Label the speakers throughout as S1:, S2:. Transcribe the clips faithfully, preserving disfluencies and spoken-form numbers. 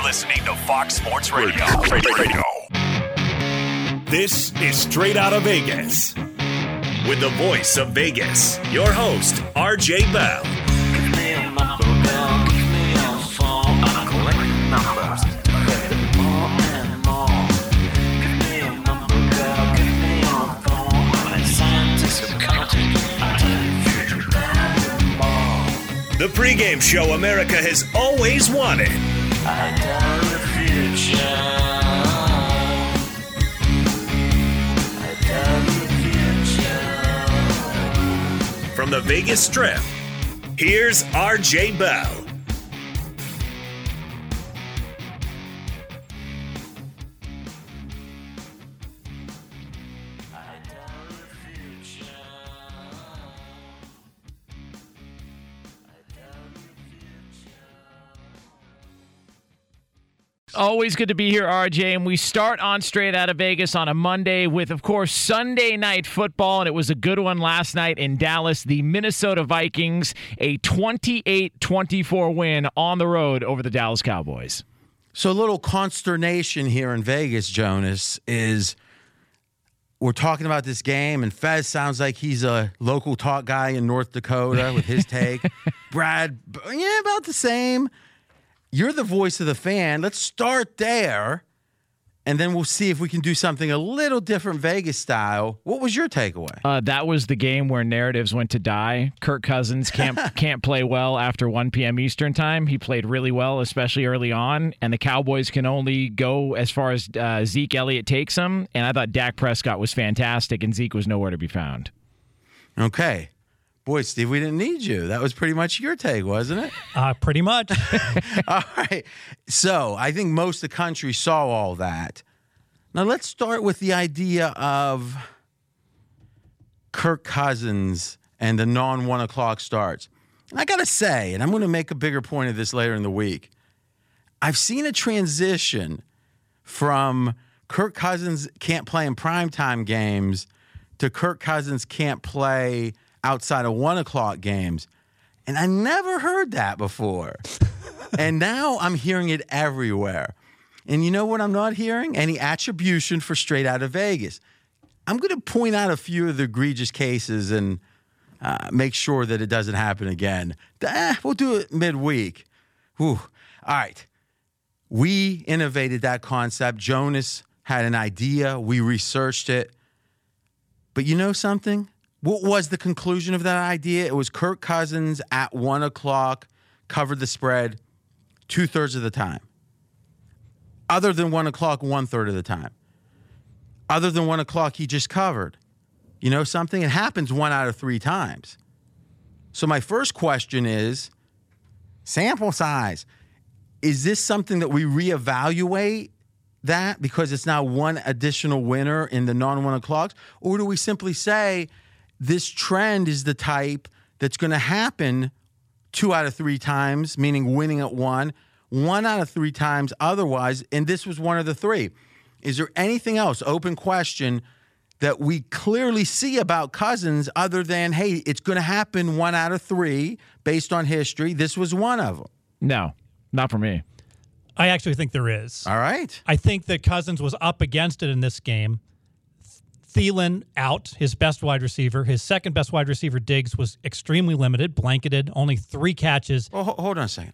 S1: listening to Fox Sports Radio. Radio. This is Straight Out of Vegas. With the voice of Vegas, your host, R J Bell.
S2: Give me a number, girl. Give me a phone. I'm collecting numbers. More and more. Give me a number, girl. Give me a phone. I'm a scientist of counting. I tell you future more.
S1: The pregame show America has always wanted.
S2: I tell you future. I tell you future.
S1: From the Vegas Strip, here's R J Bell.
S3: Always good to be here, R J, and we start on Straight Out of Vegas on a Monday with, of course, Sunday Night Football, and it was a good one last night in Dallas. The Minnesota Vikings, a twenty-eight twenty-four win on the road over the Dallas Cowboys.
S4: So a little consternation here in Vegas, Jonas, is we're talking about this game, and Fez sounds like he's a local talk guy in North Dakota with his take. Brad, yeah, about the same. You're the voice of the fan. Let's start there, and then we'll see if we can do something a little different Vegas style. What was your takeaway?
S3: Uh, that was the game where narratives went to die. Kirk Cousins can't can't play well after one p.m. Eastern time. He played really well, especially early on, and the Cowboys can only go as far as uh, Zeke Elliott takes them, and I thought Dak Prescott was fantastic, and Zeke was nowhere to be found.
S4: Okay. Boy, Steve, we didn't need you. That was pretty much your take, wasn't it?
S5: Uh, pretty much.
S4: All right. So I think most of the country saw all that. Now let's start with the idea of Kirk Cousins and the non-one o'clock starts. And I got to say, and I'm going to make a bigger point of this later in the week, I've seen a transition from Kirk Cousins can't play in primetime games to Kirk Cousins can't play outside of one o'clock games. And I never heard that before. And now I'm hearing it everywhere. And you know what I'm not hearing? Any attribution for Straight Out of Vegas. I'm going to point out a few of the egregious cases and uh, make sure that it doesn't happen again. Eh, we'll do it midweek. Whew. All right. We innovated that concept. Jonas had an idea. We researched it. But you know something? What was the conclusion of that idea? It was Kirk Cousins at one o'clock, covered the spread two-thirds of the time. Other than one o'clock, one-third of the time. Other than one o'clock, he just covered. You know something? It happens one out of three times. So my first question is, sample size. Is this something that we reevaluate that because it's now one additional winner in the non-one o'clocks? Or do we simply say, this trend is the type that's going to happen two out of three times, meaning winning at one, one out of three times otherwise, and this was one of the three. Is there anything else, open question, that we clearly see about Cousins other than, hey, it's going to happen one out of three based on history? This was one of them.
S3: No, not for me.
S5: I actually think there is.
S4: All right.
S5: I think that Cousins was up against it in this game. Thielen out, his best wide receiver. His second best wide receiver, Diggs, was extremely limited, blanketed, only three catches.
S4: Oh, hold on a second.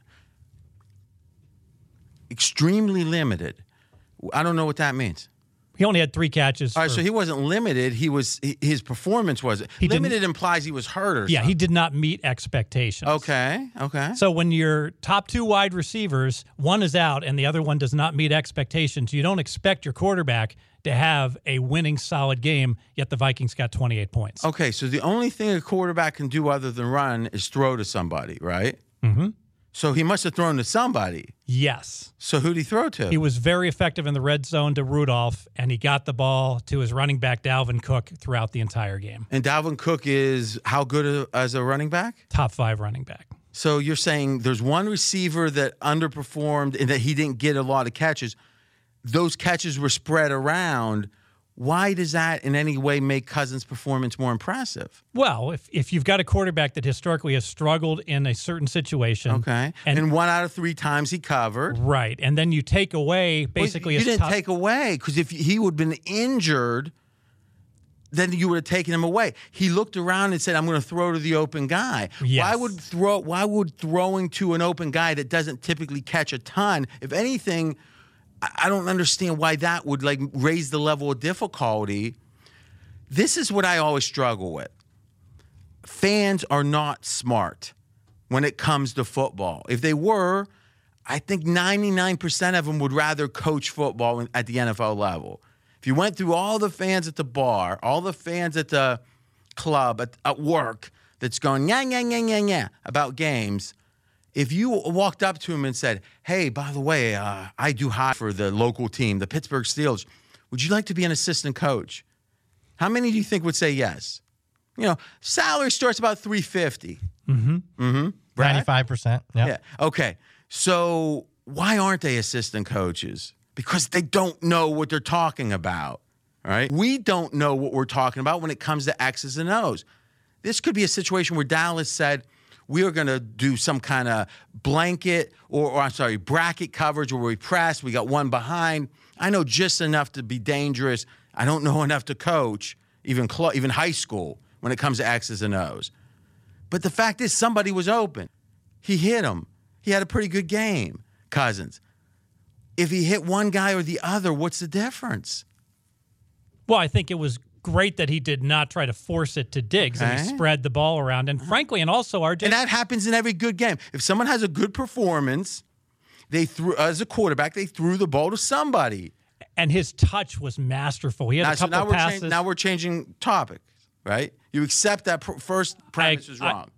S4: Extremely limited. I don't know what that means.
S5: He only had three catches.
S4: All right,
S5: for,
S4: so he wasn't limited. He was his performance was
S5: He
S4: limited. Implies he was hurt or
S5: yeah,
S4: something.
S5: he did not meet expectations.
S4: Okay, okay.
S5: So when your top two wide receivers, one is out and the other one does not meet expectations, you don't expect your quarterback to have a winning solid game, yet the Vikings got twenty-eight points.
S4: Okay, so the only thing a quarterback can do other than run is throw to somebody, right?
S5: Mm-hmm.
S4: So he must have thrown to somebody.
S5: Yes.
S4: So who'd he throw to?
S5: He was very effective in the red zone to Rudolph, and he got the ball to his running back, Dalvin Cook, throughout the entire game.
S4: And Dalvin Cook is how good a, as a running back?
S5: Top five running back.
S4: So you're saying there's one receiver that underperformed and that he didn't get a lot of catches. Those catches were spread around. why does that in any way make Cousins' performance more impressive?
S5: Well, if, if you've got a quarterback that historically has struggled in a certain situation.
S4: Okay.
S5: And,
S4: And, one out of three times he covered.
S5: right. And then you take away basically
S4: Well, you
S5: his
S4: didn't
S5: top-
S4: take away, because if he would have been injured, then you would have taken him away. He looked around and said, I'm going to throw to the open guy.
S5: Yes.
S4: Why would throw why would throwing to an open guy that doesn't typically catch a ton, if anything, I I don't understand why that would like raise the level of difficulty. This is what I always struggle with. Fans are not smart when it comes to football. If they were, I think ninety-nine percent of them would rather coach football in- at the N F L level. If you went through all the fans at the bar, all the fans at the club, at, at work, that's going, yeah, yeah, yeah, yeah, yeah, about games, if you walked up to him and said, hey, by the way, uh, I do hire for the local team, the Pittsburgh Steelers, would you like to be an assistant coach? How many do you think would say yes? You know, salary starts about three hundred fifty dollars. Mm-hmm. Mm-hmm. Brad?
S6: ninety-five percent. Yep.
S4: Yeah. Okay. So why aren't they assistant coaches? Because they don't know what they're talking about. All right. We don't know what we're talking about when it comes to X's and O's. This could be a situation where Dallas said, we are going to do some kind of blanket or, or, I'm sorry, bracket coverage where we press. We got one behind. I know just enough to be dangerous. I don't know enough to coach, even clo- even high school, when it comes to X's and O's. But the fact is, somebody was open. He hit him. He had a pretty good game, Cousins. If he hit one guy or the other, what's the difference?
S5: Well, I think it was great that he did not try to force it to Diggs and he
S4: Okay.
S5: spread the ball around. And frankly, and also R J.
S4: And that happens in every good game. If someone has a good performance, they threw as a quarterback, they threw the ball to somebody.
S5: And his touch was masterful. He had
S4: Now,
S5: a
S4: so
S5: couple
S4: now we're,
S5: passes.
S4: chang- now we're changing topics, right? You accept that pr- first premise is
S5: I-
S4: wrong.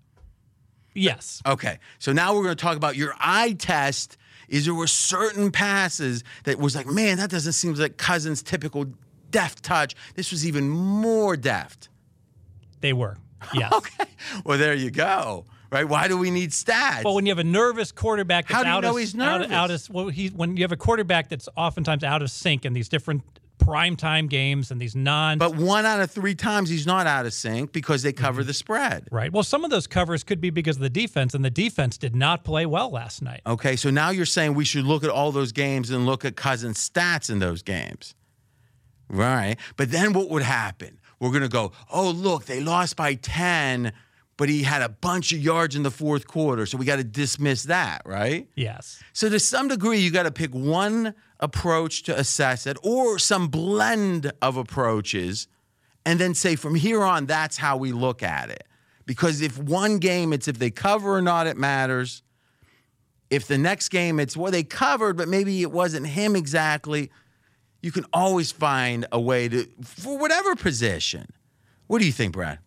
S5: yes.
S4: Okay, so now we're going to talk about your eye test. Is there were certain passes that was like, man, that doesn't seem like Cousins' typical deft touch. This was even more deft.
S5: They were. Yes.
S4: Okay, well, there you go. Right? Why do we need stats?
S5: Well, when you have a nervous quarterback that's
S4: How do you
S5: out
S4: know
S5: of,
S4: he's
S5: out,
S4: nervous?
S5: out of well, he, when you have a quarterback that's oftentimes out of sync in these different primetime games and these non
S4: But one out of three times he's not out of sync because they cover the spread.
S5: right. Well, some of those covers could be because of the defense, and the defense did not play well last night.
S4: Okay, so now you're saying we should look at all those games and look at Cousins' stats in those games. Right. But then what would happen? We're going to go, oh, look, they lost by ten, but he had a bunch of yards in the fourth quarter, so we got to dismiss that, right?
S5: Yes.
S4: So to some degree, you got to pick one approach to assess it or some blend of approaches and then say from here on, that's how we look at it. Because if one game, it's if they cover or not, it matters. If the next game, it's, well, they covered, but maybe it wasn't him exactly. You can always find a way to, for whatever position. What do you think, Brad?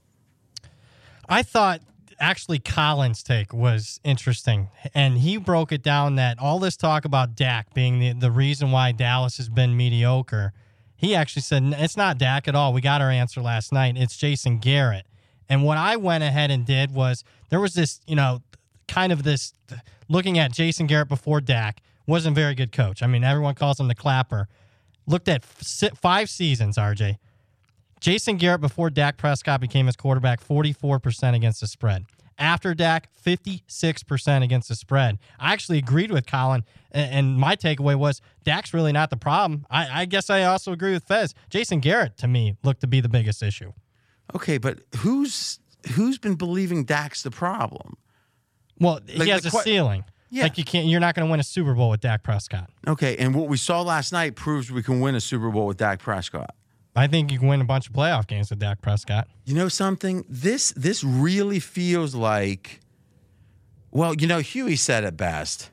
S6: I thought actually Colin's take was interesting, and he broke it down that all this talk about Dak being the, the reason why Dallas has been mediocre, he actually said, it's not Dak at all. We got our answer last night. It's Jason Garrett. And what I went ahead and did was there was this, you know, kind of this looking at Jason Garrett before Dak, wasn't a very good coach. I mean, everyone calls him the clapper. Looked at f- five seasons, R J. Jason Garrett, before Dak Prescott became his quarterback, forty-four percent against the spread. After Dak, fifty-six percent against the spread. I actually agreed with Colin, and my takeaway was Dak's really not the problem. I, I guess I also agree with Fez. Jason Garrett, to me, looked to be the biggest issue.
S4: Okay, but who's who's been believing Dak's the problem?
S6: Well,
S4: Like
S6: he has
S4: the
S6: a
S4: que-
S6: ceiling.
S4: Yeah.
S6: Like you can't. You're not going to win a Super Bowl with Dak Prescott.
S4: Okay, and what we saw last night proves we can win a Super Bowl with Dak Prescott.
S6: I think you can win a bunch of playoff games with Dak Prescott.
S4: You know something? This this really feels like, well, you know, Huey said it best.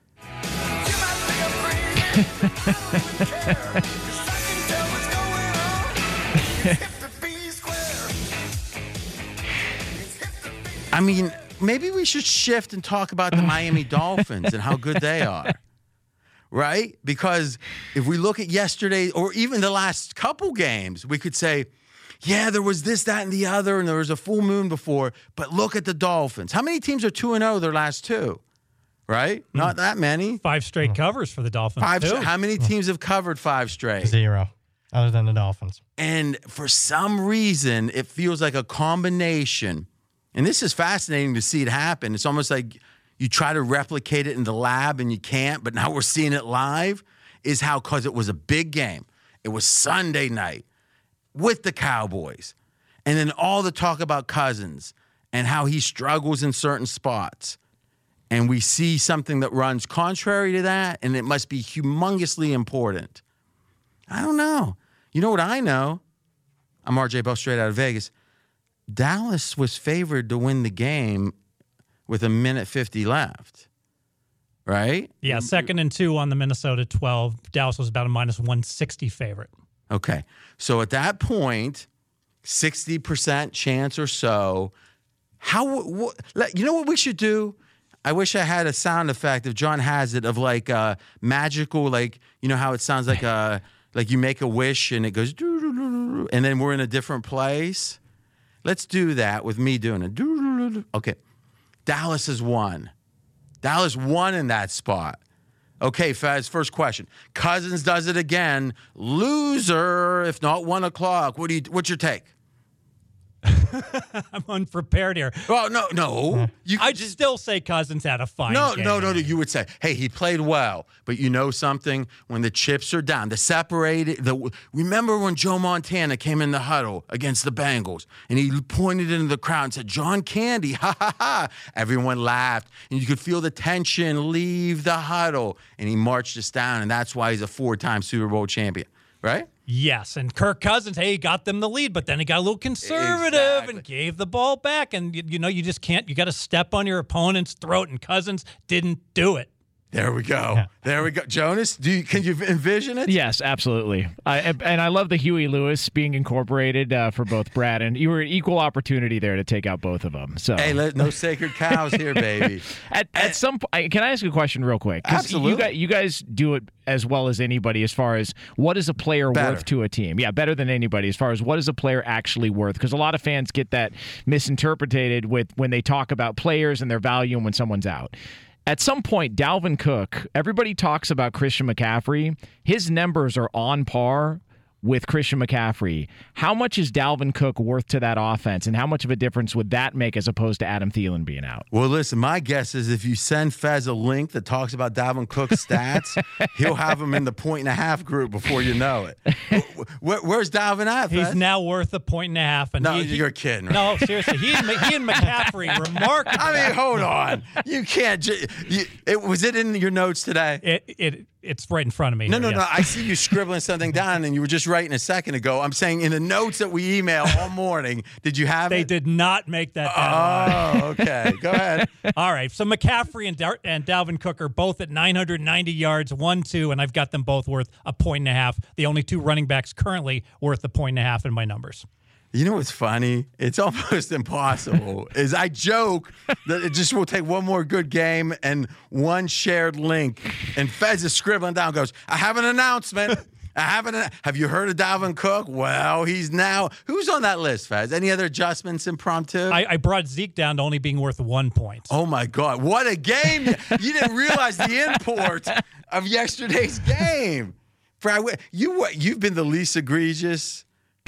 S4: I mean, maybe we should shift and talk about the Miami Dolphins and how good they are. Right? Because if we look at yesterday or even the last couple games, we could say, yeah, there was this, that, and the other, and there was a full moon before, but look at the Dolphins. How many teams are two and oh their last two? Right? Mm. Not that many.
S5: Five straight covers for the Dolphins,
S4: Five.
S5: too.
S4: How many teams have covered five straight?
S6: Zero. other than the Dolphins.
S4: And for some reason, it feels like a combination. And this is fascinating to see it happen. It's almost like you try to replicate it in the lab and you can't, but now we're seeing it live, is how, because it was a big game. It was Sunday night with the Cowboys. And then all the talk about Cousins and how he struggles in certain spots. And we see something that runs contrary to that, and it must be humongously important. I don't know. You know what I know? I'm R J Bell, straight out of Vegas. Dallas was favored to win the game with a minute fifty left, right?
S5: Yeah, second and two on the Minnesota twelve. Dallas was about a minus one sixty favorite.
S4: Okay. So at that point, sixty percent chance or so. How, what, you know what we should do? I wish I had a sound effect, if John has it, of like uh, magical, like, you know how it sounds like a, like you make a wish and it goes, doo-doo-doo-doo, and then we're in a different place. Let's do that with me doing it. Doo-doo-doo-doo. Okay. Dallas has won. Dallas won in that spot. Okay, Fez, first question. Cousins does it again. Loser, if not one o'clock. What do you? What's your take?
S5: I'm unprepared here.
S4: Well, no, no. You
S5: I'd still say Cousins had a fine
S4: no,
S5: game.
S4: no, no, no. You would say, hey, he played well, but you know something? When the chips are down, the separated. The remember when Joe Montana came in the huddle against the Bengals and he pointed into the crowd and said, "John Candy, ha ha ha!" Everyone laughed, and you could feel the tension leave the huddle, and he marched us down, and that's why he's a four-time Super Bowl champion, right?
S5: Yes, and Kirk Cousins, hey, he got them the lead, but then he got a little conservative
S4: Exactly.
S5: and gave the ball back. And, you, you know, you just can't, you got to step on your opponent's throat, and Cousins didn't do it.
S4: There we go. There we go. Jonas, do you, can you envision it?
S3: Yes, absolutely. I, and I love the Huey Lewis being incorporated uh, for both Brad, and you were equal opportunity there to take out both of them. So
S4: Hey, let, no sacred cows here, baby.
S3: at, at some point, can I ask a question real quick? 'Cause
S4: Absolutely.
S3: You guys, you guys do it as well as anybody as far as what is a player
S4: Better.
S3: worth to a team. Yeah, better than anybody as far as what is a player actually worth. Because a lot of fans get that misinterpreted with when they talk about players and their value and when someone's out. At some point, Dalvin Cook, everybody talks about Christian McCaffrey. His numbers are on par with Christian McCaffrey. How much is Dalvin Cook worth to that offense, and how much of a difference would that make as opposed to Adam Thielen being out?
S4: Well, listen, my guess is if you send Fez a link that talks about Dalvin Cook's stats, he'll have him in the point and a half group before you know it. Where, where's Dalvin at, Fez?
S5: He's now worth a point and a half. And
S4: No,
S5: he, he-
S4: you're kidding, right?
S5: No, seriously. He and, he and McCaffrey, remarkable.
S4: I mean, hold on. You can't. Ju- you, it, was it in your notes today?
S5: It, it, it's right in front of me.
S4: No,
S5: here,
S4: no,
S5: yes.
S4: no. I see you scribbling something down, and you were just writing a second ago. I'm saying in the notes that we email all morning, did you have
S5: They
S4: it?
S5: did not make that down.
S4: Oh, okay. Go ahead.
S5: All right. So McCaffrey and, Dar- and Dalvin Cook are both at nine hundred ninety yards, one, two, and I've got them both worth a point and a half. The only two running backs currently worth a point and a half in my numbers.
S4: You know what's funny? It's almost impossible. Is I joke that it just will take one more good game and one shared link, and Fez is scribbling down. Goes, I have an announcement. I have an. Have you heard of Dalvin Cook? Well, he's now. Who's on that list, Fez? Any other adjustments impromptu?
S5: I, I brought Zeke down to only being worth one point.
S4: Oh my God! What a game! You didn't realize the import of yesterday's game. Brad, you you've been the least egregious.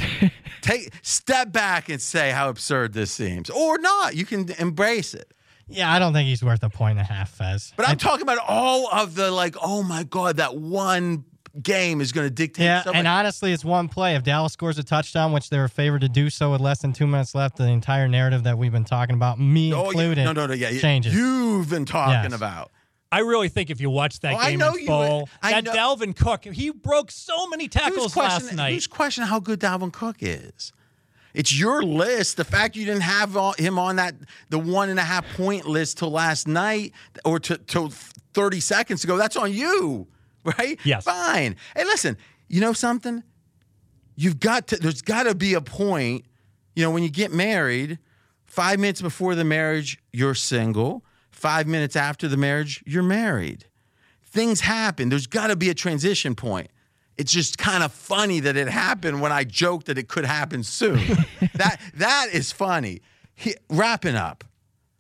S4: Take step back and say how absurd this seems, or not. You can embrace it.
S6: Yeah, I don't think he's worth a point and a half, Fez.
S4: But I'm talking about all of the like. Oh my God, that one game is going to dictate.
S6: Yeah,
S4: so
S6: and
S4: much.
S6: honestly, it's one play. If Dallas scores a touchdown, which they were favored to do so with less than two minutes left, the entire narrative that we've been talking about, me
S4: Oh, yeah.
S6: included,
S4: No, no, no. Yeah, yeah.
S6: changes.
S4: You've been talking
S6: Yes.
S4: about.
S5: I really think if you watch that
S4: Oh, I
S5: game
S4: know
S5: in
S4: you
S5: full,
S4: would. I
S5: that
S4: know-
S5: Dalvin Cook, he broke so many tackles
S4: Who's
S5: last
S4: questioning,
S5: night.
S4: who's questioning how good Dalvin Cook is? It's your list. The fact you didn't have all- him on that the one and a half point list till last night or to till thirty seconds ago, that's on you, right?
S5: Yes.
S4: Fine. Hey, listen, you know something? You've got to. There's got to be a point. You know, when you get married, five minutes before the marriage, you're single. Five minutes after the marriage, you're married. Things happen. There's got to be a transition point. It's just kind of funny that it happened when I joked that it could happen soon. that that is funny. He, wrapping up,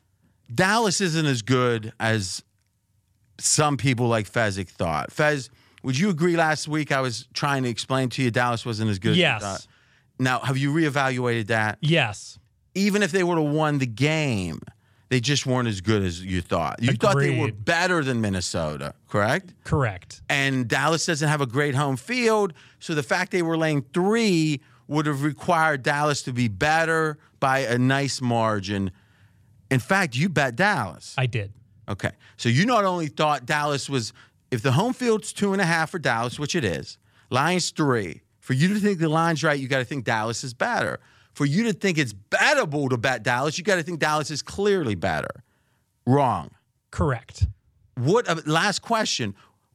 S4: Dallas isn't as good as some people like Fezzik thought. Fez, would you agree last week I was trying to explain to you Dallas wasn't as good as you
S5: Yes.
S4: thought? Now, have you reevaluated that?
S5: Yes.
S4: Even if they would have won the game, they just weren't as good as you thought. You thought they were
S5: Agreed.
S4: better than Minnesota, correct?
S5: Correct.
S4: And Dallas doesn't have a great home field, so the fact they were laying three would have required Dallas to be better by a nice margin. In fact, you bet Dallas.
S5: I did.
S4: Okay. So you not only thought Dallas was, if the home field's two and a half for Dallas, which it is, line's three. For you to think the line's right, you got to think Dallas is better. For you to think it's bettable to bet Dallas, you got to think Dallas is clearly better. Wrong.
S5: Correct.
S4: What? Uh, last question.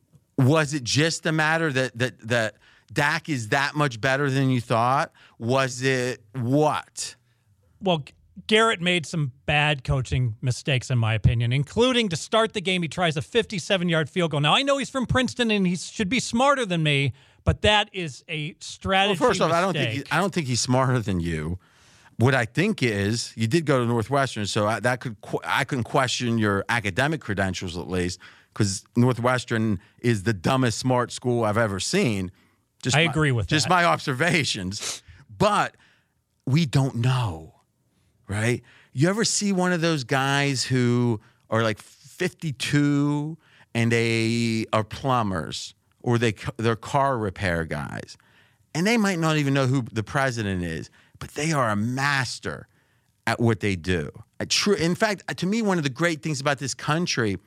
S4: Was it just a matter that that that Dak is that much better than you thought? Was it what?
S5: Well, G- Garrett made some bad coaching mistakes, in my opinion, including to start the game, he tries a fifty-seven-yard field goal. Now, I know he's from Princeton and he should be smarter than me, but that is a strategy
S4: Well, first off,
S5: mistake.
S4: I don't think he, I don't think he's smarter than you. What I think is, you did go to Northwestern, so I, that could qu- I can question your academic credentials at least, because Northwestern is the dumbest smart school I've ever seen. Just
S5: I
S4: my-
S5: agree with
S4: just
S5: that.
S4: my observations, but we don't know, right? You ever see one of those guys who are like fifty-two and they are plumbers or they they're car repair guys, and they might not even know who the president is, but they are a master at what they do. A true, in fact, to me, one of the great things about this country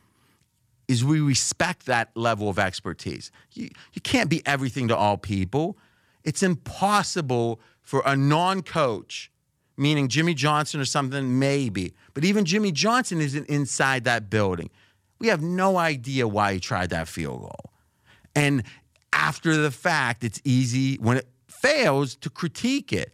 S4: is we respect that level of expertise. You, you can't be everything to all people. It's impossible for a non-coach, meaning Jimmy Johnson or something, maybe. But even Jimmy Johnson isn't inside that building. We have no idea why he tried that field goal. And after the fact, it's easy, when it fails, to critique it.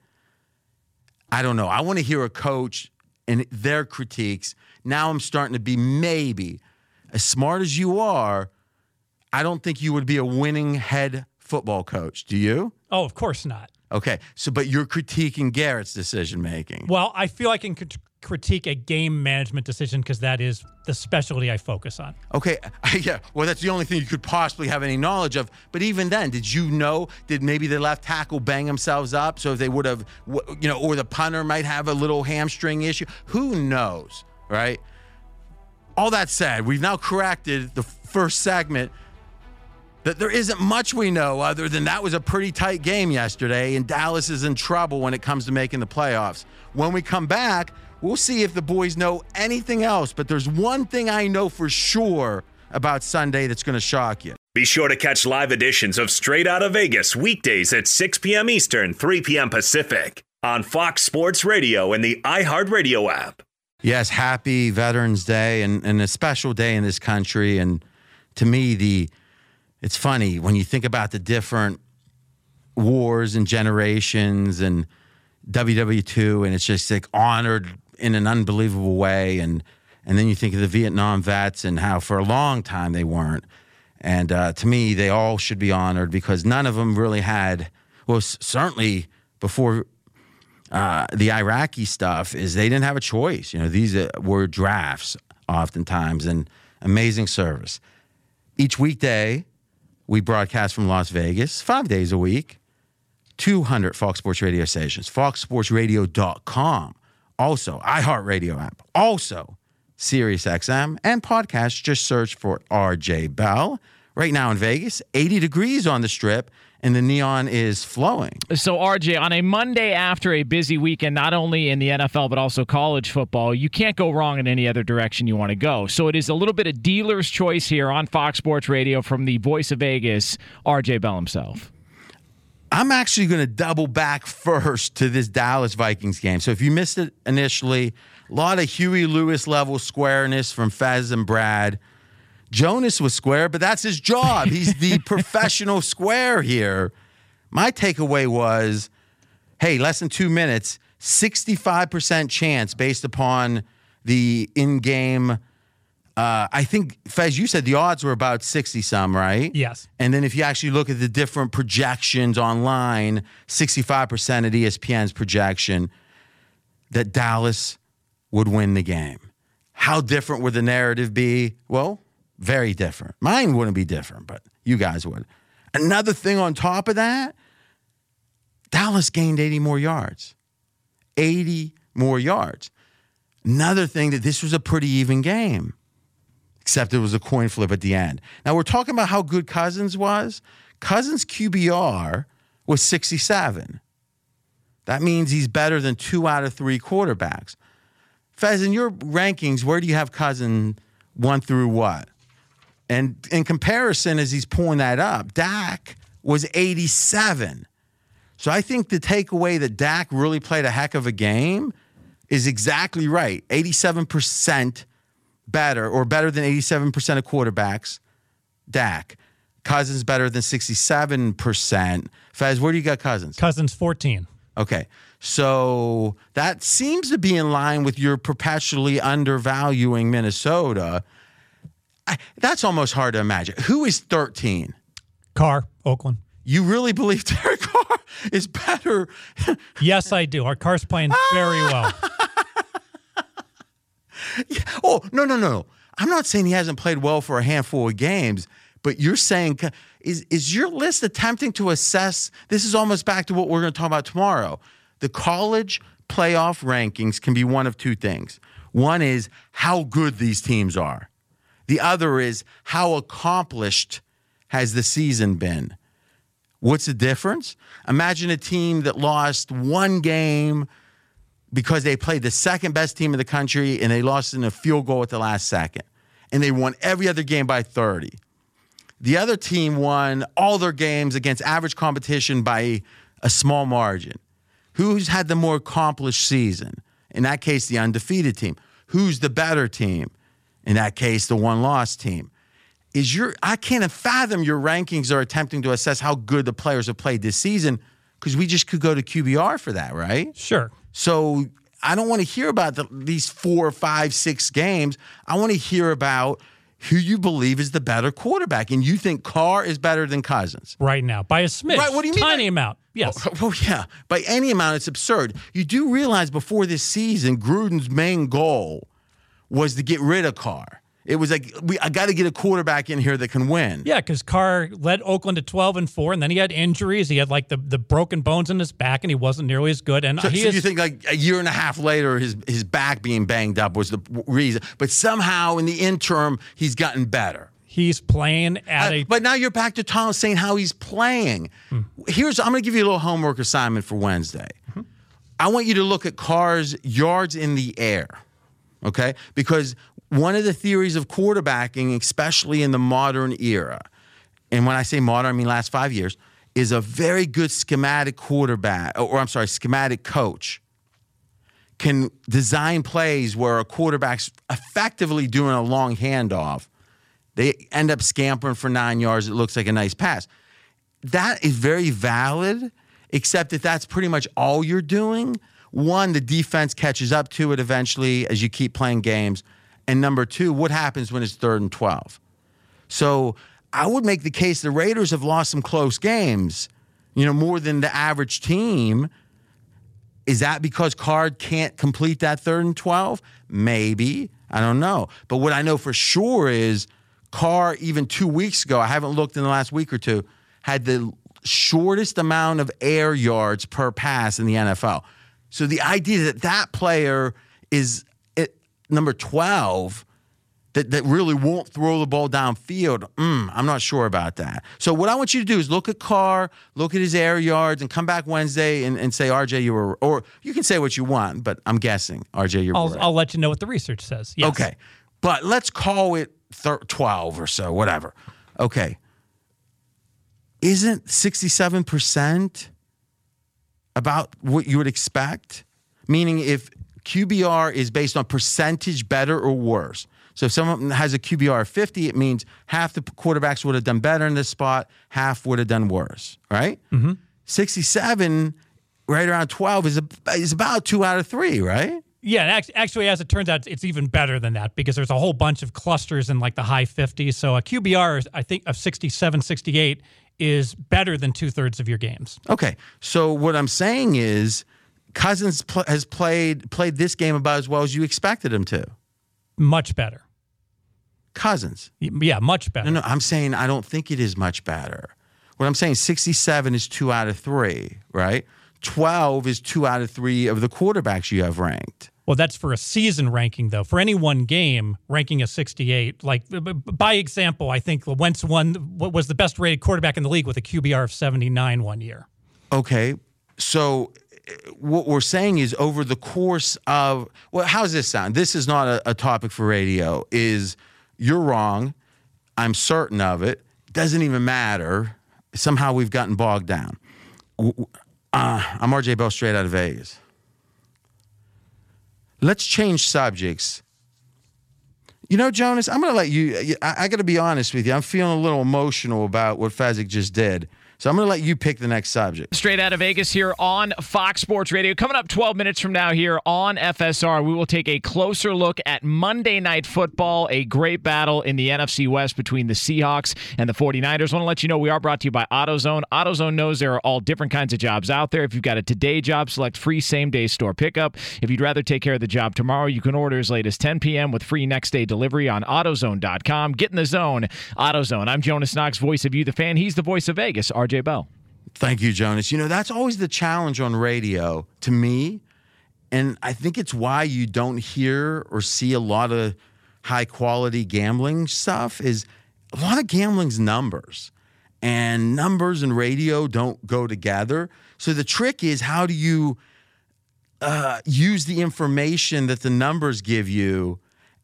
S4: I don't know. I want to hear a coach and their critiques. Now I'm starting to be maybe, as smart as you are, I don't think you would be a winning head football coach. Do you?
S5: Oh, of course not.
S4: Okay. So, but you're critiquing Garrett's decision making.
S5: Well, I feel I can crit- critique a game management decision because that is the specialty I focus on.
S4: Okay. Yeah. Well, that's the only thing you could possibly have any knowledge of. But even then, did you know? Did maybe the left tackle bang themselves up? So if they would have, you know, or the punter might have a little hamstring issue. Who knows? Right. All that said, we've now corrected the first segment that there isn't much we know other than that was a pretty tight game yesterday, and Dallas is in trouble when it comes to making the playoffs. When we come back, we'll see if the boys know anything else, but there's one thing I know for sure about Sunday that's going to shock you.
S1: Be sure to catch live editions of Straight Outta Vegas weekdays at six p.m. Eastern, three p.m. Pacific on Fox Sports Radio and the iHeartRadio app.
S4: Yes, happy Veterans Day and, and a special day in this country. And to me, the it's funny when you think about the different wars and generations and W W two, and it's just like honored in an unbelievable way. And and then you think of the Vietnam vets and how for a long time they weren't. And uh, to me, they all should be honored because none of them really had, well, s- certainly before Uh, the Iraqi stuff is they didn't have a choice. You know, these uh, were drafts oftentimes, and amazing service. Each weekday, we broadcast from Las Vegas, five days a week, two hundred Fox Sports Radio stations, fox sports radio dot com, also iHeartRadio app, also SiriusXM, and podcasts. Just search for R J Bell. Right now in Vegas, eighty degrees on the Strip, and the neon is flowing.
S3: So, R J, on a Monday after a busy weekend, not only in the N F L but also college football, you can't go wrong in any other direction you want to go. So it is a little bit of dealer's choice here on Fox Sports Radio from the voice of Vegas, R J Bell himself.
S4: I'm actually going to double back first to this Dallas Vikings game. So if you missed it initially, a lot of Huey Lewis level squareness from Fez and Brad. Jonas was square, but that's his job. He's the professional square here. My takeaway was, hey, less than two minutes, sixty-five percent chance based upon the in-game. Uh, I think, Fez, you said the odds were about sixty-some, right?
S5: Yes.
S4: And then if you actually look at the different projections online, sixty-five percent at E S P N's projection that Dallas would win the game. How different would the narrative be? Well, very different. Mine wouldn't be different, but you guys would. Another thing on top of that, Dallas gained eighty more yards. eighty more yards. Another thing that this was a pretty even game, except it was a coin flip at the end. Now, we're talking about how good Cousins was. Cousins' Q B R was sixty-seven. That means he's better than two out of three quarterbacks. Fez, in your rankings, where do you have Cousins one through what? And in comparison, as he's pulling that up, Dak was eighty-seven. So I think the takeaway that Dak really played a heck of a game is exactly right. eighty-seven percent better, or better than eighty-seven percent of quarterbacks, Dak. Cousins better than sixty-seven percent. Fez, where do you got Cousins?
S5: Cousins fourteen.
S4: Okay. So that seems to be in line with your perpetually undervaluing Minnesota. I, that's almost hard to imagine. Who is thirteen?
S5: Carr, Oakland.
S4: You really believe Derek Carr is better?
S5: Yes, I do. Our Carr's playing very well.
S4: Oh, no, no, no. I'm not saying he hasn't played well for a handful of games, but you're saying, is, is your list attempting to assess? This is almost back to what we're going to talk about tomorrow. The college playoff rankings can be one of two things. One is how good these teams are. The other is how accomplished has the season been. What's the difference? Imagine a team that lost one game because they played the second best team in the country and they lost in a field goal at the last second. And they won every other game by thirty. The other team won all their games against average competition by a small margin. Who's had the more accomplished season? In that case, the undefeated team. Who's the better team? In that case, the one-loss team. Is your I can't fathom your rankings are attempting to assess how good the players have played this season, because we just could go to Q B R for that, right?
S5: Sure.
S4: So I don't want to hear about the, these four, five, six games. I want to hear about who you believe is the better quarterback, and you think Carr is better than Cousins.
S5: Right now, by a smidge.
S4: Right, what do you mean
S5: Tiny
S4: by-
S5: amount. Yes.
S4: Oh, oh, yeah. By any amount, it's absurd. You do realize before this season, Gruden's main goal was to get rid of Carr. It was like, we I got to get a quarterback in here that can win.
S5: Yeah, because Carr led Oakland to twelve and four, and then he had injuries. He had like the, the broken bones in his back, and he wasn't nearly as good. And
S4: So,
S5: he
S4: so
S5: is,
S4: you think like a year and a half later, his his back being banged up was the reason. But somehow in the interim, he's gotten better.
S5: he's playing at
S4: Uh,
S5: a.
S4: but now you're back to Tom saying how he's playing.
S5: Hmm.
S4: Here's I'm going to give you a little homework assignment for Wednesday.
S5: Mm-hmm.
S4: I want you to look at Carr's yards in the air, okay? Because one of the theories of quarterbacking, especially in the modern era, and when I say modern, I mean last five years, is a very good schematic quarterback, or I'm sorry, schematic coach can design plays where a quarterback's effectively doing a long handoff. They end up scampering for nine yards. It looks like a nice pass. That is very valid, except that that's pretty much all you're doing. One, the defense catches up to it eventually as you keep playing games. And number two, what happens when it's third and twelve? So I would make the case the Raiders have lost some close games, you know, more than the average team. Is that because Carr can't complete that third and twelve? Maybe. I don't know. But what I know for sure is Carr, even two weeks ago, I haven't looked in the last week or two, had the shortest amount of air yards per pass in the N F L. So the idea that that player is at number twelve, that, that really won't throw the ball downfield, mm, I'm not sure about that. So what I want you to do is look at Carr, look at his air yards, and come back Wednesday and, and say, R J, you were, or you can say what you want, but I'm guessing, R J, you're
S5: I'll,
S4: right.
S5: I'll let you know what the research says. Yes.
S4: Okay. But let's call it thir- twelve or so, whatever. Okay. Isn't sixty-seven percent about what you would expect? Meaning if Q B R is based on percentage better or worse. So if someone has a Q B R of fifty, it means half the quarterbacks would have done better in this spot, half would have done worse, right? Mm-hmm. sixty-seven, right around twelve, is, a, is about two out of three, right?
S5: Yeah, and act- actually, as it turns out, it's even better than that because there's a whole bunch of clusters in like the high fifties. So a Q B R, I think, of sixty-seven, sixty-eight is better than two-thirds of your games.
S4: Okay, so what I'm saying is Cousins pl- has played played this game about as well as you expected him to.
S5: Much better.
S4: Cousins.
S5: Yeah, much better.
S4: No, no, I'm saying I don't think it is much better. What I'm saying, sixty-seven is two out of three, right? twelve is two out of three of the quarterbacks you have ranked.
S5: Well, that's for a season ranking, though. For any one game, ranking a sixty-eight. Like, b- b- by example, I think Wentz won what was the best rated quarterback in the league with a Q B R of seventy-nine one year.
S4: Okay, so what we're saying is over the course of, well, how's this sound? This is not a, a topic for radio. Is you're wrong. I'm certain of it. Doesn't even matter. Somehow we've gotten bogged down. Uh, I'm R J Bell, straight out of Vegas. Let's change subjects. You know, Jonas, I'm going to let you, I, I got to be honest with you. I'm feeling a little emotional about what Fezzik just did. So I'm going to let you pick the next subject.
S3: Straight out of Vegas here on Fox Sports Radio. Coming up twelve minutes from now here on F S R, we will take a closer look at Monday Night Football, a great battle in the N F C West between the Seahawks and the forty-niners. I want to let you know we are brought to you by AutoZone. AutoZone knows there are all different kinds of jobs out there. If you've got a today job, select free same-day store pickup. If you'd rather take care of the job tomorrow, you can order as late as ten p.m. with free next-day delivery on AutoZone dot com. Get in the zone. AutoZone. I'm Jonas Knox, voice of you, the fan. He's the voice of Vegas, R J Bell.
S4: Thank you, Jonas. You know, that's always the challenge on radio to me. And I think it's why you don't hear or see a lot of high-quality gambling stuff is a lot of gambling's numbers. And numbers and radio don't go together. So the trick is, how do you uh, use the information that the numbers give you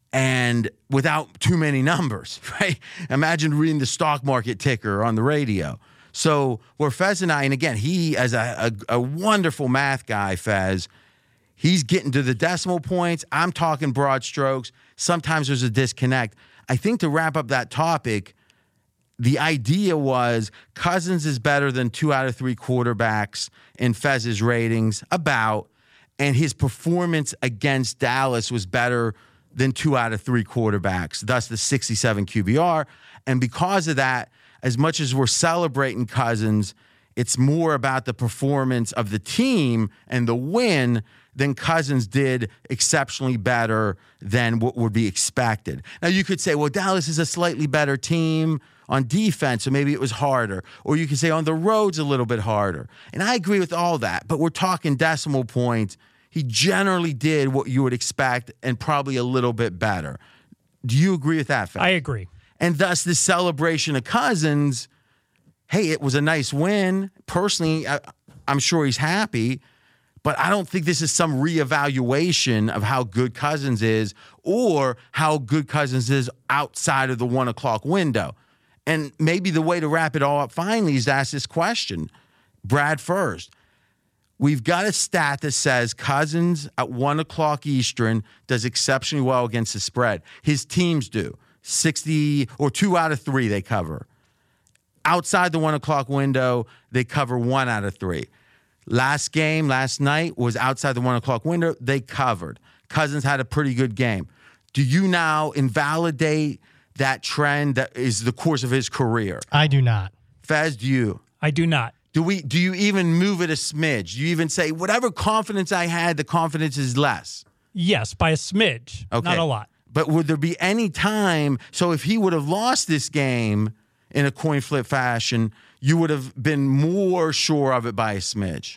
S4: and without too many numbers, right? Imagine reading the stock market ticker on the radio. So where Fez and I, and again, he as a, a, a wonderful math guy, Fez, he's getting to the decimal points. I'm talking broad strokes. Sometimes there's a disconnect. I think to wrap up that topic, the idea was Cousins is better than two out of three quarterbacks in Fez's ratings, about, and his performance against Dallas was better than two out of three quarterbacks, thus the sixty-seven Q B R. And because of that, as much as we're celebrating Cousins, it's more about the performance of the team and the win than Cousins did exceptionally better than what would be expected. Now, you could say, well, Dallas is a slightly better team on defense, so maybe it was harder. Or you could say on the road's a little bit harder. And I agree with all that, but we're talking decimal points. He generally did what you would expect and probably a little bit better. Do you agree with that, Phil?
S5: I agree.
S4: And thus, this celebration of Cousins, hey, it was a nice win. Personally, I, I'm sure he's happy, but I don't think this is some reevaluation of how good Cousins is or how good Cousins is outside of the one o'clock window. And maybe the way to wrap it all up finally is to ask this question. Brad first. We've got a stat that says Cousins at one o'clock Eastern does exceptionally well against the spread. His teams do. sixty or two out of three they cover. Outside the one o'clock window, they cover one out of three. Last game, last night, was outside the one o'clock window. They covered. Cousins had a pretty good game. Do you now invalidate that trend that is the course of his career?
S6: I do not.
S4: Fez, do you?
S5: I do not.
S4: Do we? Do you even move it a smidge? Do you even say, whatever confidence I had, the confidence is less?
S5: Yes, by a smidge,
S4: Okay.
S5: not a lot.
S4: But would there be any time? So if he would have lost this game in a coin flip fashion, you would have been more sure of it by a smidge.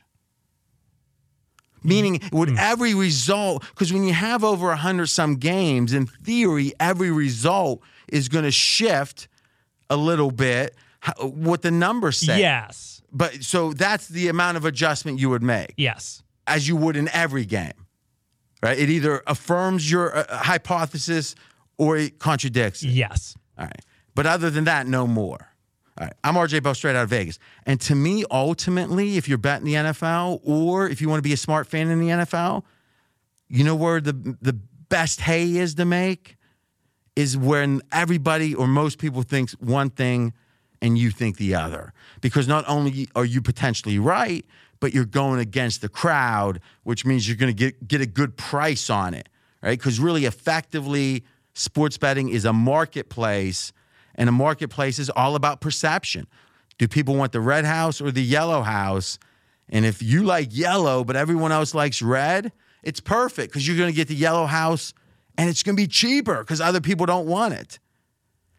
S4: Meaning, would
S5: Mm.
S4: every result, because when you have over one hundred some games, in theory, every result is going to shift a little bit how, what the numbers say.
S5: Yes.
S4: But so that's the amount of adjustment you would make,
S5: Yes.
S4: as you would in every game, right? It either affirms your uh, hypothesis or it contradicts it.
S5: Yes.
S4: All right. But other than that, no more. All right. I'm R J Bell, straight out of Vegas. And to me, ultimately, if you're betting the N F L or if you want to be a smart fan in the N F L, you know where the the best hay is to make is when everybody or most people thinks one thing and you think the other. Because not only are you potentially right, but you're going against the crowd, which means you're going to get, get a good price on it, right? Because really, effectively, sports betting is a marketplace, and a marketplace is all about perception. Do people want the red house or the yellow house? And if you like yellow, but everyone else likes red, it's perfect because you're going to get the yellow house, and it's going to be cheaper because other people don't want it.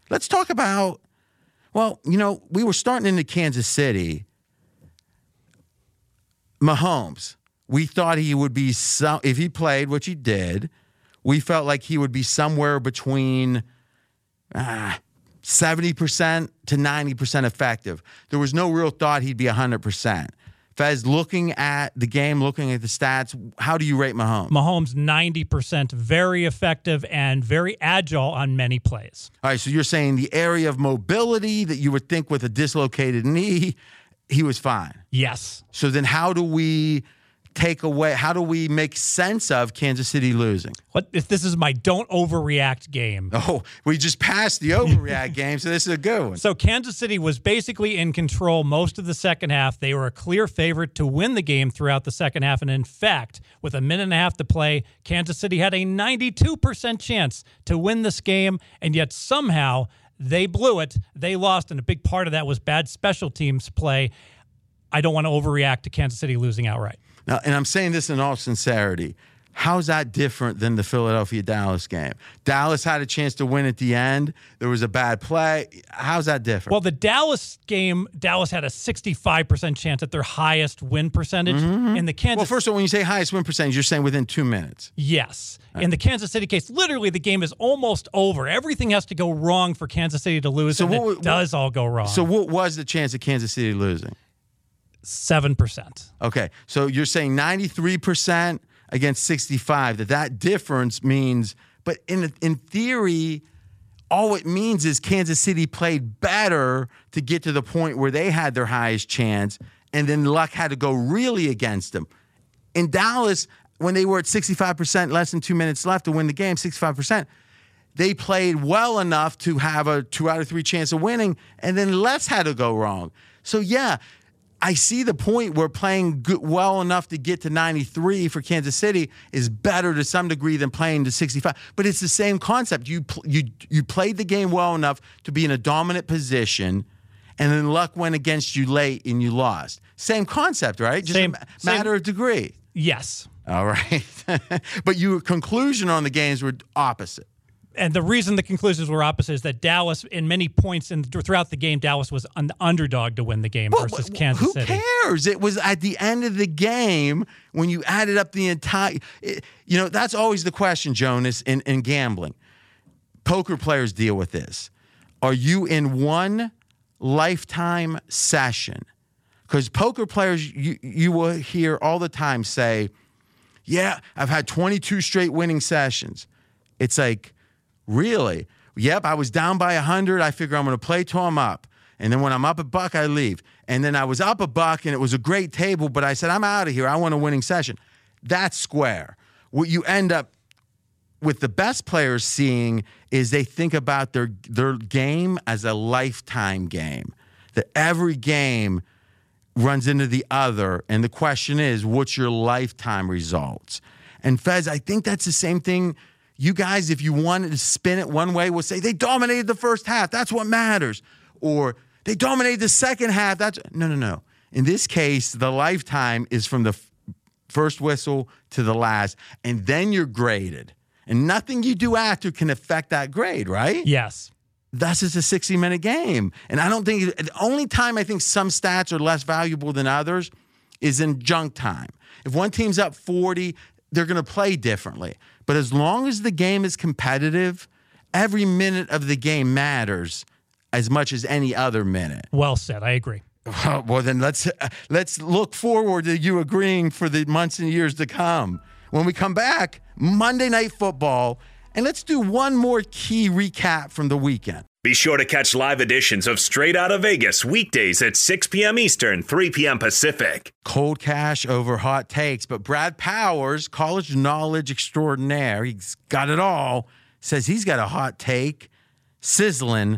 S4: let's talk about, well, you know, we were starting into Kansas City. Mahomes, we thought he would be, some, if he played, which he did, we felt like he would be somewhere between ah, seventy percent to ninety percent effective. There was no real thought he'd be one hundred percent. Fez, looking at the game, looking at the stats, how do you rate Mahomes?
S5: Mahomes, ninety percent, very effective and very agile on many plays.
S4: All right, so you're saying the area of mobility that you would think with a dislocated knee, he was fine.
S5: Yes.
S4: So then how do we take away, how do we make sense of Kansas City losing?
S5: What if this is my don't overreact game?
S4: Oh, we just passed the overreact game, so this is a good one.
S5: So Kansas City was basically in control most of the second half. They were a clear favorite to win the game throughout the second half. And in fact, with a minute and a half to play, Kansas City had a ninety-two percent chance to win this game. And yet somehow they blew it. They lost. And a big part of that was bad special teams play. I don't want to overreact to Kansas City losing outright.
S4: Now, and I'm saying this in all sincerity. How's that different than the Philadelphia-Dallas game? Dallas had a chance to win at the end. There was a bad play. How's that different?
S5: Well, the Dallas game, Dallas had a sixty-five percent chance at their highest win percentage.
S4: Mm-hmm.
S5: In the Kansas,
S4: well, first of all, when you say highest win percentage, you're saying within two minutes.
S5: Yes. In the Kansas City case, literally the game is almost over. Everything has to go wrong for Kansas City to lose,
S4: So
S5: and
S4: what-
S5: it does all go wrong.
S4: So what was the chance of Kansas City losing?
S5: seven percent.
S4: Okay, so you're saying ninety-three percent against sixty-five, that that difference means, but in in theory, all it means is Kansas City played better to get to the point where they had their highest chance, and then luck had to go really against them. In Dallas, when they were at sixty-five percent, less than two minutes left to win the game, sixty-five percent, they played well enough to have a two out of three chance of winning, and then less had to go wrong. So yeah, I see the point where playing good, well enough to get to ninety-three for Kansas City is better to some degree than playing to sixty-five. But it's the same concept. You pl- you you played the game well enough to be in a dominant position, and then luck went against you late and you lost. Same concept, right? Just
S5: Same-
S4: a ma- matter
S5: same-
S4: of degree.
S5: Yes.
S4: All right. But your conclusion on the games were opposite.
S5: And the reason the conclusions were opposite is that Dallas, in many points in, throughout the game, Dallas was an underdog to win the game
S4: Well,
S5: versus
S4: wh-
S5: Kansas
S4: who
S5: City.
S4: cares? It was at the end of the game when you added up the entire. It, you know, that's always the question, Jonas, in, in gambling. Poker players deal with this. Are you in one lifetime session? Because poker players, you, you will hear all the time say, yeah, I've had twenty-two straight winning sessions. It's like, really? Yep, I was down by one hundred. I figure I'm going to play till I'm up. And then when I'm up a buck, I leave. And then I was up a buck, and it was a great table, but I said, I'm out of here. I want a winning session. That's square. What you end up with the best players seeing is they think about their their game as a lifetime game. That every game runs into the other, and the question is, what's your lifetime results? And Fez, I think that's the same thing. You guys, if you wanted to spin it one way, would say they dominated the first half. That's what matters. Or they dominated the second half. That's no, no, no. In this case, the lifetime is from the f- first whistle to the last, and then you're graded. And nothing you do after can affect that grade, right?
S5: Yes.
S4: That's just a sixty-minute game. And I don't think, the only time I think some stats are less valuable than others is in junk time. If one team's up forty, they're going to play differently. But as long as the game is competitive, every minute of the game matters as much as any other minute.
S5: Well said. I agree.
S4: Well, then let's uh, let's look forward to you agreeing for the months and years to come. When we come back, Monday Night Football, and let's do one more key recap from the weekend.
S1: Be sure to catch live editions of Straight Outta Vegas weekdays at six p.m. Eastern, three p.m. Pacific.
S4: Cold cash over hot takes, but Brad Powers, college knowledge extraordinaire, he's got it all, says he's got a hot take, sizzling.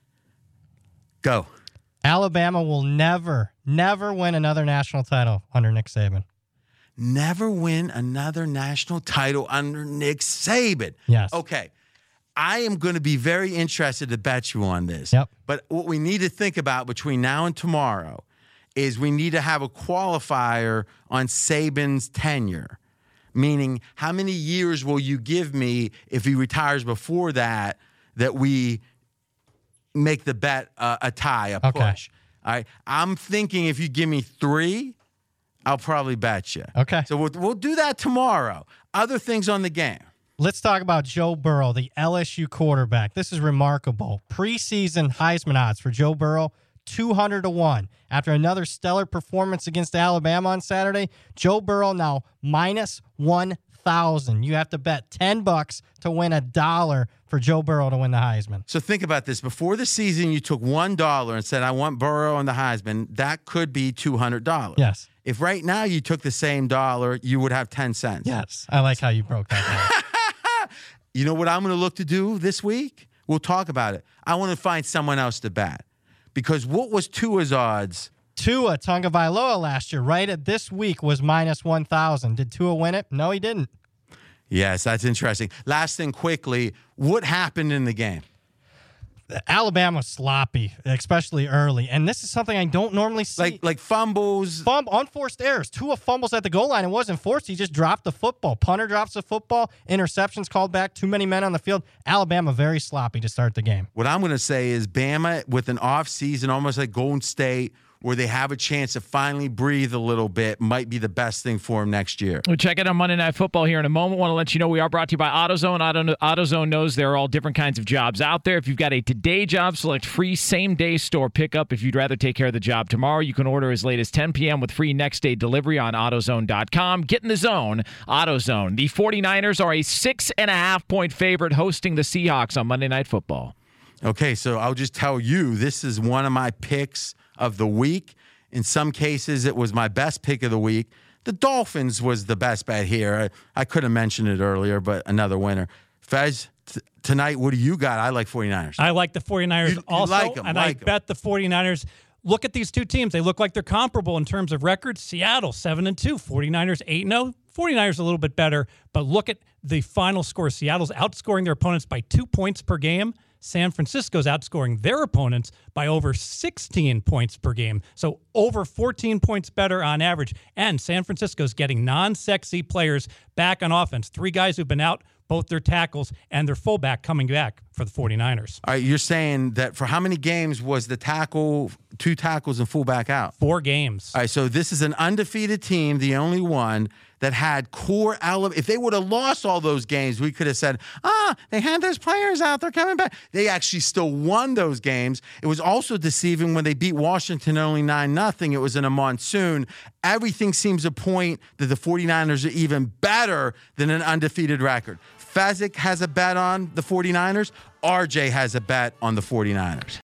S4: Go.
S6: Alabama will never, never win another national title under Nick Saban.
S4: Never win another national title under Nick Saban.
S6: Yes.
S4: Okay. I am going to be very interested to bet you on this.
S6: Yep.
S4: But what we need to think about between now and tomorrow is we need to have a qualifier on Saban's tenure, meaning how many years will you give me if he retires before that, that we make the bet uh, a tie, a
S6: Okay.
S4: push. All right. I'm thinking if you give me three, I'll probably bet you.
S6: Okay.
S4: So we'll, we'll do that tomorrow. Other things on the game.
S6: Let's talk about Joe Burrow, the L S U quarterback. This is remarkable. Preseason Heisman odds for Joe Burrow, two hundred to one. After another stellar performance against Alabama on Saturday, Joe Burrow now minus one thousand. You have to bet ten bucks to win a dollar for Joe Burrow to win the Heisman.
S4: So think about this. Before the season, you took one dollar and said, I want Burrow and the Heisman. That could be two hundred dollars.
S6: Yes.
S4: If right now you took the same dollar, you would have ten cents.
S6: Yes. I like how you broke that down.
S4: You know what I'm going to look to do this week? We'll talk about it. I want to find someone else to bet. Because what was Tua's odds?
S6: Tua Tagovailoa last year, right at this week, was minus one thousand. Did Tua win it? No, he didn't.
S4: Yes, that's interesting. Last thing quickly, what happened in the game?
S6: Alabama was sloppy, especially early. And this is something I don't normally see.
S4: Like like fumbles.
S6: Fum- unforced errors. Tua fumbles at the goal line. It wasn't forced. He just dropped the football. Punter drops the football. Interceptions called back. Too many men on the field. Alabama very sloppy to start the game.
S4: What I'm going to say is Bama with an off season, almost like Golden State, where they have a chance to finally breathe a little bit, might be the best thing for them next year.
S3: We'll check it on Monday Night Football here in a moment. Want to let you know we are brought to you by AutoZone. Auto, AutoZone knows there are all different kinds of jobs out there. If you've got a today job, select free same-day store pickup. If you'd rather take care of the job tomorrow, you can order as late as ten p.m. with free next-day delivery on AutoZone dot com. Get in the zone, AutoZone. The 49ers are a six-and-a-half-point favorite hosting the Seahawks on Monday Night Football.
S4: Okay, so I'll just tell you, this is one of my picks of the week. In some cases, it was my best pick of the week. The Dolphins was the best bet here. I, I could have mentioned it earlier, but another winner. Fez, t- tonight, what do you got? I like 49ers.
S5: I like the 49ers
S4: You- you
S5: also,
S4: like 'em,
S5: and
S4: like
S5: I
S4: 'em.
S5: bet the 49ers. Look at these two teams. They look like they're comparable in terms of records. Seattle, seven and two. 49ers, eight and oh. 49ers a little bit better, but look at the final score. Seattle's outscoring their opponents by two points per game. San Francisco's outscoring their opponents by over sixteen points per game. So over fourteen points better on average. And San Francisco's getting non-sexy players back on offense. Three guys who've been out, both their tackles and their fullback coming back for the 49ers.
S4: All right, you're saying that for how many games was the tackle, two tackles and fullback out?
S5: Four games.
S4: All right, so this is an undefeated team, the only one that had core Alabama. If they would have lost all those games, we could have said, ah, they had those players out, they're coming back. They actually still won those games. It was also deceiving when they beat Washington only nine nothing. It was in a monsoon. Everything seems to point that the 49ers are even better than an undefeated record. Fezzik has a bet on the 49ers. R J has a bet on the 49ers.